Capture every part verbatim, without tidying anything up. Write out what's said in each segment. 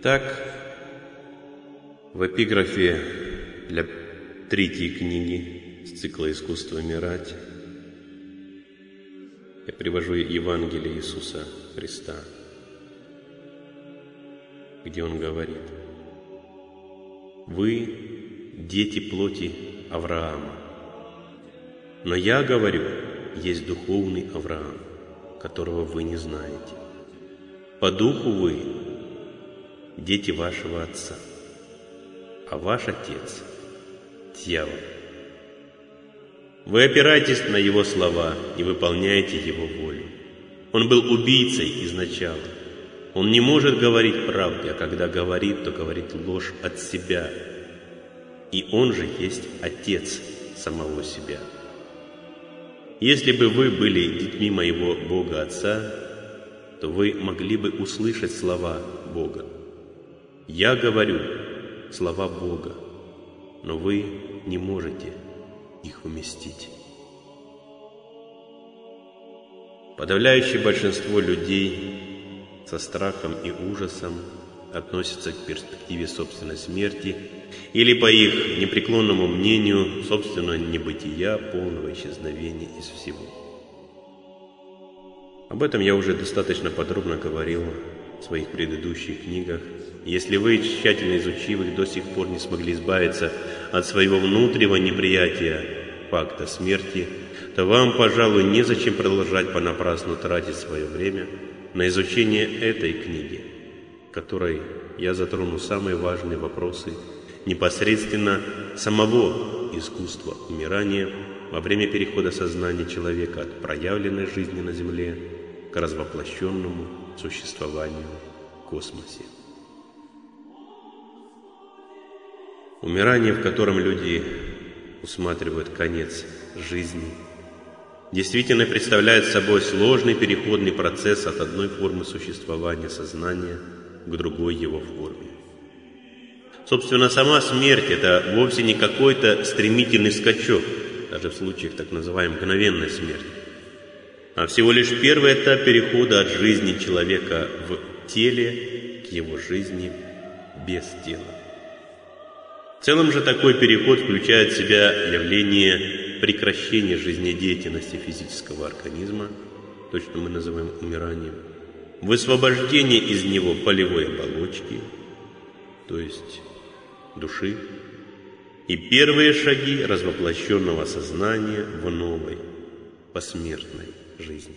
Итак, в эпиграфе для третьей книги с цикла «Искусство умирать» я привожу Евангелие Иисуса Христа, где Он говорит: «Вы – дети плоти Авраама, но я говорю, есть духовный Авраам, которого вы не знаете. По духу вы – дети вашего отца, а ваш отец – дьявол. Вы опираетесь на его слова и выполняете его волю. Он был убийцей изначала. Он не может говорить правду, а когда говорит, то говорит ложь от себя. И он же есть отец самого себя. Если бы вы были детьми моего Бога Отца, то вы могли бы услышать слова Бога. Я говорю слова Бога, но вы не можете их уместить». Подавляющее большинство людей со страхом и ужасом относятся к перспективе собственной смерти или, по их непреклонному мнению, собственного небытия, полного исчезновения из всего. Об этом я уже достаточно подробно говорил в своих предыдущих книгах. Если вы, тщательно изучив их, до сих пор не смогли избавиться от своего внутреннего неприятия факта смерти, то вам, пожалуй, незачем продолжать понапрасну тратить свое время на изучение этой книги, в которой я затрону самые важные вопросы непосредственно самого искусства умирания во время перехода сознания человека от проявленной жизни на Земле к развоплощенному существованию в космосе. Умирание, в котором люди усматривают конец жизни, действительно представляет собой сложный переходный процесс от одной формы существования сознания к другой его форме. Собственно, сама смерть – это вовсе не какой-то стремительный скачок, даже в случаях так называемой мгновенной смерти, а всего лишь первый этап перехода от жизни человека в теле к его жизни без тела. В целом же такой переход включает в себя явление прекращения жизнедеятельности физического организма, то, что мы называем умиранием, высвобождение из него полевой оболочки, то есть души, и первые шаги развоплощенного сознания в новой, посмертной жизни.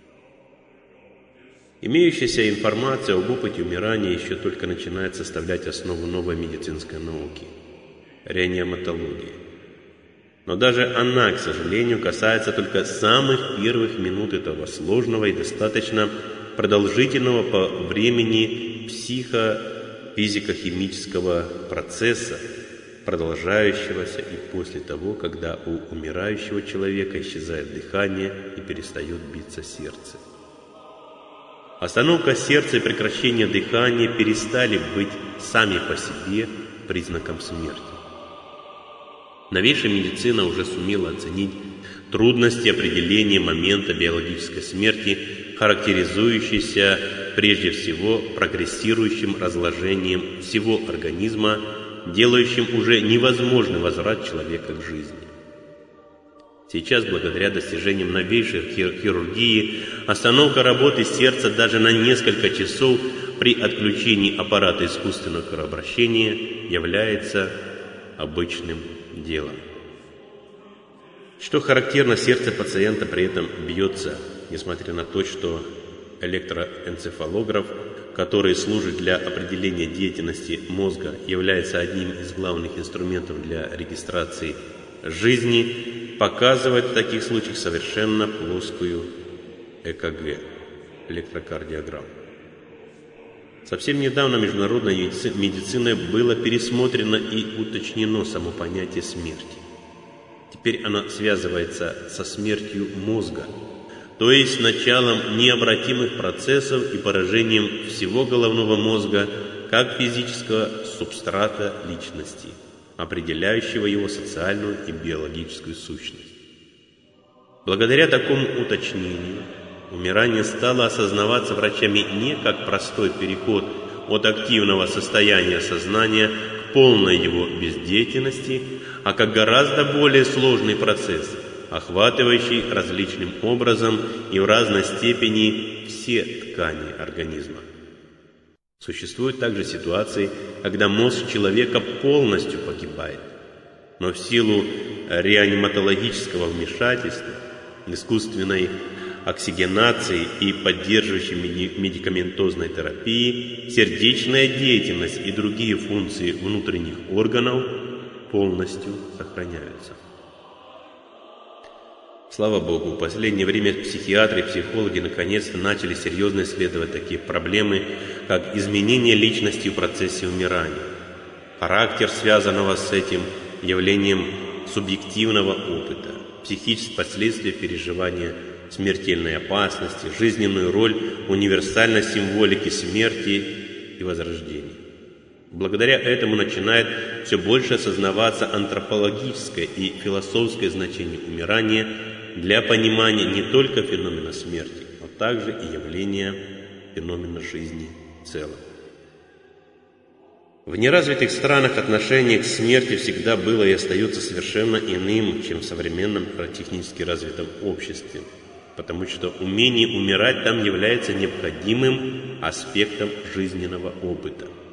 Имеющаяся информация об опыте умирания еще только начинает составлять основу новой медицинской науки – реаниматологии. Но даже она, к сожалению, касается только самых первых минут этого сложного и достаточно продолжительного по времени психо-физико-химического процесса, продолжающегося и после того, когда у умирающего человека исчезает дыхание и перестает биться сердце. Остановка сердца и прекращение дыхания перестали быть сами по себе признаком смерти. Новейшая медицина уже сумела оценить трудности определения момента биологической смерти, характеризующейся прежде всего прогрессирующим разложением всего организма, делающим уже невозможный возврат человека к жизни. Сейчас, благодаря достижениям новейшей хирургии, остановка работы сердца даже на несколько часов при отключении аппарата искусственного кровообращения является обычным делом. Что характерно, сердце пациента при этом бьется, несмотря на то, что электроэнцефалограф, который служит для определения деятельности мозга, является одним из главных инструментов для регистрации жизни, показывает в таких случаях совершенно плоскую ЭКГ, электрокардиограмму. Совсем недавно международной медициной было пересмотрено и уточнено само понятие смерти. Теперь оно связывается со смертью мозга, то есть с началом необратимых процессов и поражением всего головного мозга как физического субстрата личности, определяющего его социальную и биологическую сущность. Благодаря такому уточнению умирание стало осознаваться врачами не как простой переход от активного состояния сознания к полной его бездеятельности, а как гораздо более сложный процесс, охватывающий различным образом и в разной степени все ткани организма. Существуют также ситуации, когда мозг человека полностью погибает, но в силу реаниматологического вмешательства, искусственной оксигенации и поддерживающей медикаментозной терапии сердечная деятельность и другие функции внутренних органов полностью сохраняются. Слава Богу, в последнее время психиатры и психологи наконец-то начали серьезно исследовать такие проблемы, как изменение личности в процессе умирания, характер связанного с этим явлением субъективного опыта, психические последствия переживания смертельной опасности, жизненную роль универсальной символики смерти и возрождения. Благодаря этому начинает все больше осознаваться антропологическое и философское значение умирания для понимания не только феномена смерти, но также и явления феномена жизни в целом. В неразвитых странах отношение к смерти всегда было и остается совершенно иным, чем в современном технически развитом обществе, потому что умение умирать там является необходимым аспектом жизненного опыта.